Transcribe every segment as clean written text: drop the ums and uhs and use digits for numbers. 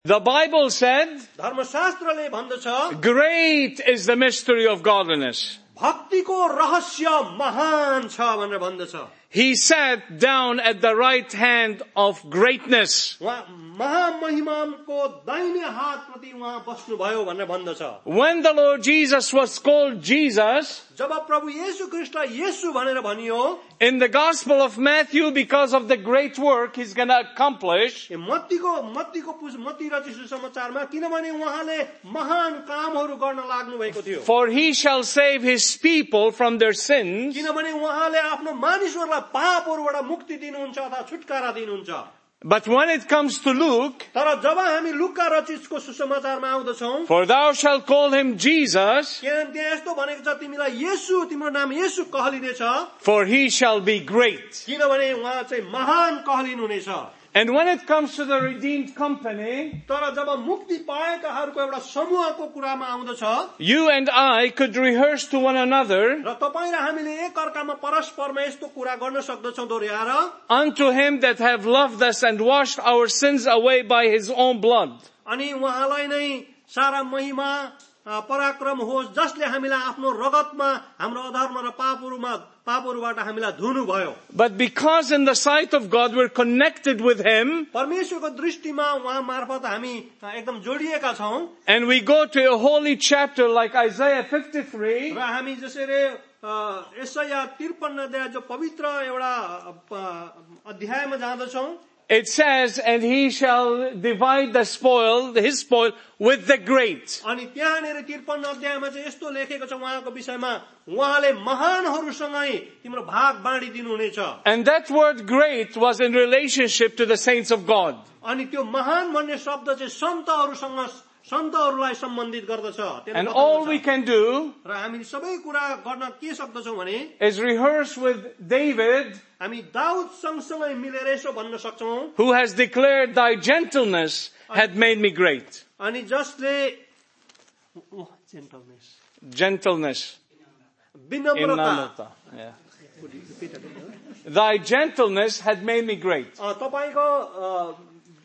The Bible said, धर्मशास्त्रले भन्दछ great is the mystery of godliness. भक्तिको रहस्य महान छ भनेर भन्दछ. He sat down at the right hand of greatness. उहाँ महामहिमाको दाहिने हातप्रति उहाँ बस्नुभयो भनेर भन्दछ. When the Lord Jesus was called Jesus, जब प्रभु येशू ख्रीष्टलाई येशू भनेर भनियो, in the Gospel of Matthew, because of the great work he's going to accomplish, Matthew रचित सुसमाचारमा किनभने उहाँले महान कामहरू गर्न लाग्नु भएको थियो. for he shall save his people from their sins. किनभने उहाँले आफ्नो मानिसहरूलाई पापहरूबाट मुक्ति दिनुहुन्छ अथवा छुटकारा दिनुहुन्छ. But when it comes to Luke, तर जब हामी लुका रचितको सुसमाचारमा आउँदछौं, for thou shalt call him Jesus, त्यहाँ यस्तो भनेको छ तिमीलाई येशू, तिम्रो नाम येशू कहलिनेछ, for he shall be great. किनभने उहाँ चाहिँ महान कहलिनुहुनेछ. And when it comes to the redeemed company, तर जब मुक्ति पाएकाहरूको एउटा समूहको कुरामा आउँदछ, you and I could rehearse to one another, र तपाईँ र हामीले एक अर्कामा परस्परमा यस्तो कुरा गर्न सक्दछौं दोहोर्याएर, unto him that have loved us and washed our sins away by his own blood. अनि उहाँलाई नै सारा महिमा पराक्रम होस् जसले हामीलाई आफ्नो रगतमा हाम्रो अधर्म र पापहरूबाट हामीलाई धुनु भयो. But because in the sight of God we're connected with him, परमेश्वरको दृष्टिमा उहाँ मार्फत हामी एकदम जोडिएका छौं, and we go to a holy chapter like Isaiah 53, र हामी जसरी यशाया 53 अध्याय जो पवित्र एउटा अध्यायमा जाँदछौं, it says, and he shall divide the spoil, his spoil, with the great. अनि त्यहाँनिर 53 अध्यायमा चाहिँ यस्तो लेखेको छ उहाँको विषयमा, उहाँले महानहरूसँगै तिम्रो भाग बाँडिदिनु हुनेछ. And that word great was in relationship to the saints of God. अनि त्यो महान भन्ने शब्द चाहिँ सन्तहरूलाई सम्बन्धित गर्दछ. And all we can do र हामी सबै कुरा गर्न के सक्दछौं भने, is rehearse with David, हामी दाउद सँगसँगै मिलेर यसो भन्न सक्छौं, who has declared thy gentleness had made me great. अनि जसले Gentleness. विनम्रता, Yeah. Thy gentleness had made me great. तपाईको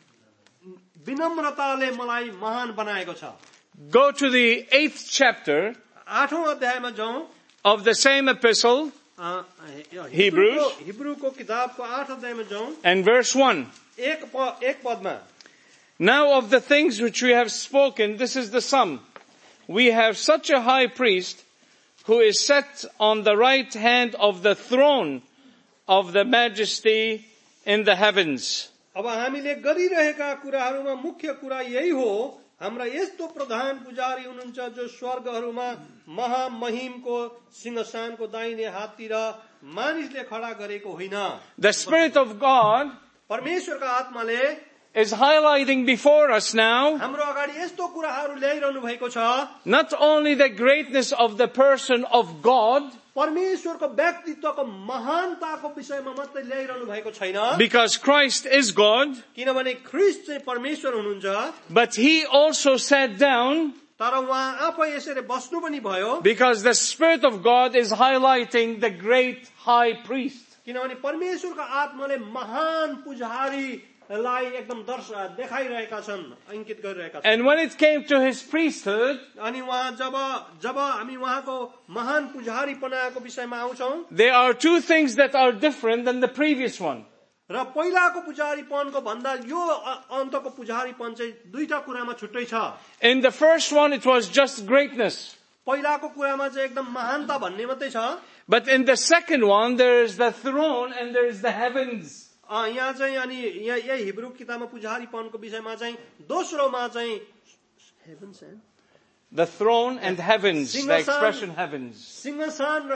विनम्रताले मलाई महान बनाएको छ. Go to the 8th chapter 8औं अध्यायमा जाउँ, of the same epistle, Hebrews, हिब्रूको किताबको 8 अध्यायमा जाउँ, and verse 1. एक पदमा, Now of the things which we have spoken, this is the sum. We have such a high priest who is set on the right hand of the throne of the majesty in the heavens. अब हामीले गरिरहेका कुराहरूमा मुख्य कुरा यही हो, हाम्रा यस्तो प्रधान पुजारी हुनुहुन्छ जो स्वर्गहरूमा महामहिमको सिंहासनको दाहिने हाततिर मानिसले खडा गरेको होइन. The Spirit of God परमेश्वरका आत्माले is highlighting before us now हाम्रो अगाडि यस्तो कुराहरू ल्याइरहनु भएको छ, not only the greatness of the person of God, परमेश्वरको व्यक्तित्वको महानताको विषयमा मात्रै ल्याइरहनु भएको छैन, because Christ is God, किनभने ख्रीष्ट चाहिँ परमेश्वर हुनुहुन्छ, but he also sat down तर उहाँ आफै यसरी बस्नु पनि भयो, because the Spirit of God is highlighting the great high priest. किनभने परमेश्वरको आत्माले महान पुजारीलाई एकदम देखाइरहेका छन्, अंकित गरिरहेका छन्. And when it came to his priesthood, अनि उहाँ जब हामी उहाँको महान पुजारीपनाको विषयमा आउँछौं, there are two things that are different than the previous one. र पहिलाको पुजारीपनको भन्दा यो अन्तको पुजारीपन चाहिँ दुईटा कुरामा छुट्टै छ. In the first one, it was just greatness. पहिलाको कुरामा चाहिँ एकदम महानता भन्ने मात्रै छ. But in the second one, there is the throne and there is the heavens. यहाँ चाहिँ अनि यही हिब्रू किताबमा पुजारीपनको विषयमा चाहिँ दोस्रोमा चाहिँ heavens and The throne and heavens, the expression heavens. सिंहासन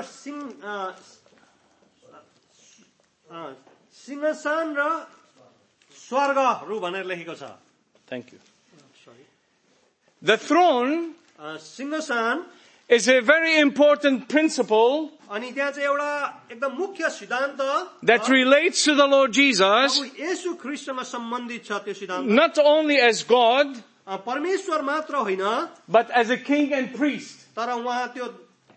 र स्वर्गहरू भनेर लेखेको छ. Thank you. The throne सिंहासन is a very important principle अनि त्यहाँ चाहिँ एउटा एकदम मुख्य सिद्धान्त that relates to the Lord Jesus, येशू ख्रीष्टमा सम्बन्धित छ. त्यो सिद्धान्त not only as God, परमेश्वर मात्र होइन, but as a king and priest. तर उहाँ त्यो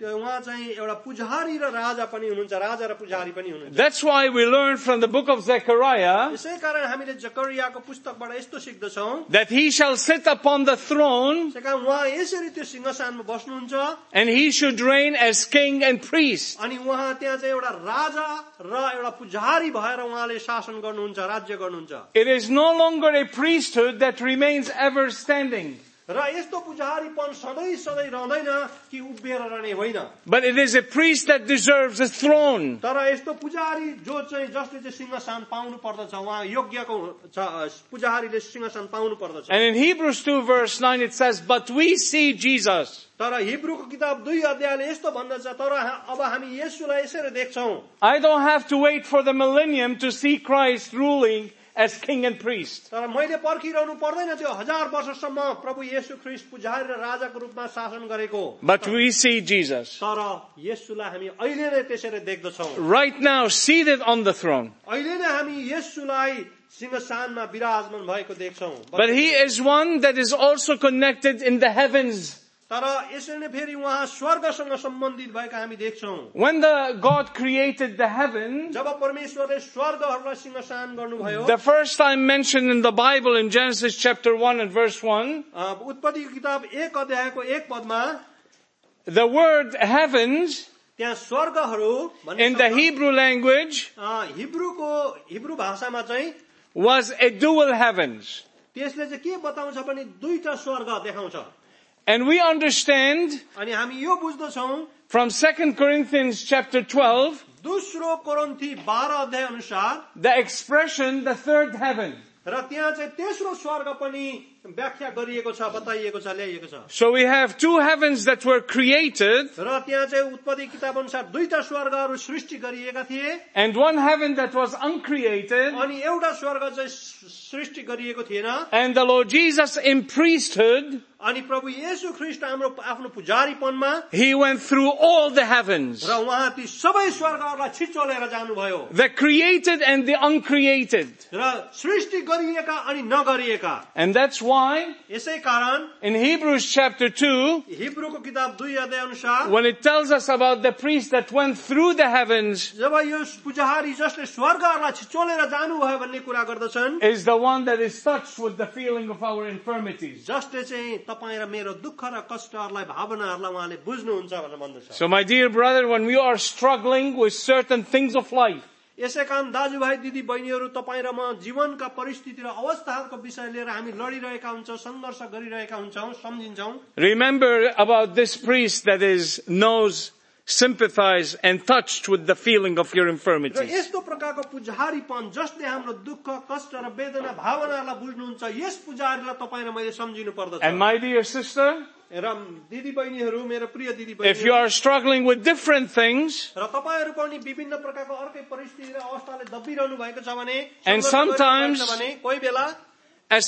उहाँ चाहिँ एउटा पुजारी र राजा पनि हुनुहुन्छ, राजा र पुजारी पनि हुनुहुन्छ। That's why we learn from the book of Zechariah यसै कारण हामीले जकरियाको पुस्तकबाट यस्तो सिक्दछौँ that he shall sit upon the throne त्यसै कारण उहाँ यसरी त्यो सिंहासनमा बस्नुहुन्छ and he should reign as king and priest. अनि उहाँ त्यहाँ चाहिँ एउटा राजा र एउटा पुजारी भएर उहाँले शासन गर्नुहुन्छ, राज्य गर्नुहुन्छ। It is no longer a priesthood that remains ever standing, र यस्तो पुजारीपन सधैँ सधैँ रहँदैन कि उभिएर रहने होइन, but it is a priest that deserves a throne. तर यस्तो पुजारी जो चाहिँ जसले चाहिँ सिंहासन पाउनु पर्दछ, उहाँ योग्यको पुजारीले सिंहासन पाउनु पर्दछ। And in Hebrews 2 verse 9 it says, but we see Jesus. तर हिब्रूको किताब 2 अध्यायले यस्तो भन्दछ, तर अब हामी येशूलाई यसरी देख्छौं। I don't have to wait for the millennium to see Christ ruling as king and priest. तर मैले पर्खिरहनु पर्दैन त्यो 1000 वर्षसम्म प्रभु येशू ख्रीष्ट पुजारी र राजाको रूपमा शासन गरेको। But we see Jesus तर येशूलाई हामी अहिले नै त्यसरी देख्दछौं। right now seated on the throne. अहिले नै हामी येशूलाई सिंहासनमा विराजमान भएको देख्छौं। But he is one that is also connected in the heavens. तर यसरी नै फेरि उहाँ स्वर्गसँग सम्बन्धित भएका हामी देख्छौं। When the God created the heaven, जब परमेश्वरले स्वर्गहरूलाई सिंहासन गर्नुभयो, the first time mentioned in the Bible in Genesis chapter 1 and verse 1, उत्पत्तिको किताब 1 अध्यायको 1 पदमा the word heavens त्यहाँ स्वर्गहरू in the Hebrew language Hebrew भाषामा चाहिँ was a dual heavens. त्यसले चाहिँ के बताउँछ भने दुईटा स्वर्ग देखाउँछ। And we understand अनि हामी यो बुझ्दछौं from 2 Corinthians chapter 12 दोस्रो कोरिन्थी 12 अध्याय अनुसार the expression the third heaven. र त्यहाँ चाहिँ तेस्रो स्वर्ग पनि व्याख्या गरिएको छ, बताइएको छ, ल्याइएको छ। So we have two heavens that were created र त्यहाँ चाहिँ उत्पत्ति किताब अनुसार दुईटा स्वर्गहरू सृष्टि गरिएका थिए and one heaven that was uncreated, अनि एउटा स्वर्ग चाहिँ सृष्टि गरिएको थिएन। and the Lord Jesus in priesthood, अनि प्रभु येशू ख्रीष्ट हाम्रो आफ्नो पुजारीपनमा he went through all the heavens, र उहाँ ती सबै स्वर्गहरूलाई छिचोलेर जानुभयो, the created and the uncreated. र सृष्टि गरिएका अनि नगरिएका। And that's why यसै कारण in Hebrews chapter 2, हिब्रूको किताब 2 अध्याय अनुसार when it tells us about the priest that went through the heavens, जब यो पुजारी जसले स्वर्गहरूलाई छिचोलेर जानुभयो भन्ने कुरा गर्दछन्, is the one that is touched with the feeling of our infirmities. जसले चाहिँ तपाईं र मेरो दुःख र कष्टहरूलाई भावनाहरूलाई उहाँले बुझ्नुहुन्छ भनेर भन्दछ। So my dear brother, when we are struggling with certain things of life, यसै कारण दाजुभाइ दिदी बहिनीहरू तपाईं र म जीवनका परिस्थिति र अवस्थाहरूको विषय लिएर हामी लडिरहेका हुन्छौं, संघर्ष गरिरहेका हुन्छौं, सम्झिन्छौं। remember about this priest that knows, sympathize and touched with the feeling of your र infirmities. यस्तो प्रकारको पुजारीपन जसले हाम्रो दुःख कष्ट र वेदना भावनाहरूलाई बुझ्नुहुन्छ, यस पुजारीलाई तपाईं र मैले सम्झिनु पर्दछ। And my dear sister, र दिदी बहिनीहरू, मेरो प्रिय दिदी if you बहिनीहरू, are struggling with different things, र तपाईहरू पनि विभिन्न प्रकारको अर्कै परिस्थिति र अवस्थाले दबिरहनु भएको छ भने, And सङ्घर्ष sometimes- गरिरहेको छ भने कोही बेला as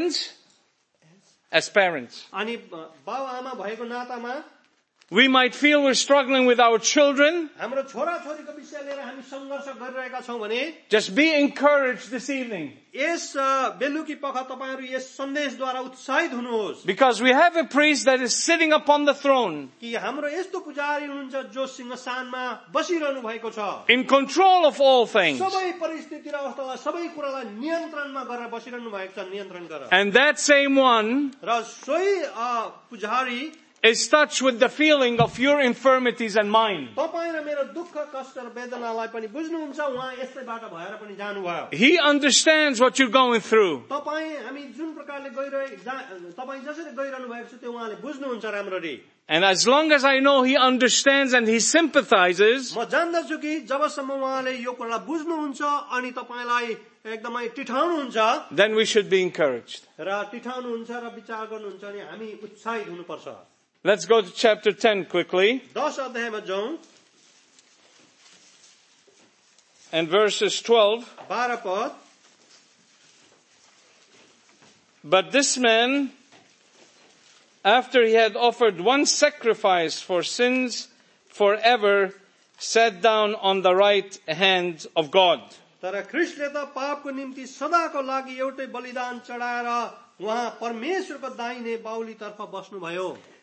parents, अनि बाउ आमा भएको नातामा we might feel we're struggling with our children. हाम्रो छोराछोरीको विषय लिएर हामी सङ्घर्ष गरिरहेका छौं भने Just be encouraged this evening, यस बेलुकी पख तपाईहरू यस सन्देशद्वारा उत्साहित हुनुहोस् because we have a priest that is sitting upon the throne, कि हाम्रो यस्तो पुजारी हुनुहुन्छ जो सिंहासनमा बसिरहनु भएको छ, in control of all things. सबै परिस्थिति र अवस्थालाई सबै कुरालाई नियन्त्रणमा गरेर बसिरहनु भएको छ, नियन्त्रण गरेर। And that same one र सोही पुजारी is touched with the feeling of your infirmities and mine. तपाईं र मेरो दुःख कष्ट र वेदनालाई पनि बुझ्नुहुन्छ, उहाँ यसैबाट भएर पनि जानुभयो। He understands what you're going through. तपाईं हामी जुन प्रकारले तपाईं जसरी गइरहनु भएको छ त्यो उहाँले बुझ्नुहुन्छ राम्ररी। And as long as I know he understands and he sympathizes, म जान्दछु कि जबसम्म उहाँले यो कुरालाई बुझ्नुहुन्छ अनि तपाईलाई एकदमै टिठाउनुहुन्छ, then we should be encouraged. र टिठाउनुहुन्छ र विचार गर्नुहुन्छ अनि हामी उत्साहित हुनुपर्छ। Let's go to chapter 10 quickly 10 अध्यायमा जाउँ and verses 12. 12 पद। But this man, after he had offered one sacrifice for sins forever, sat down on the right hand of God. तर ख्रीष्टले त पापको निम्ति सदाको लागि एउटै बलिदान चढाएर उहाँ परमेश्वरको दाहिने बाहुलीतर्फ बस्नुभयो।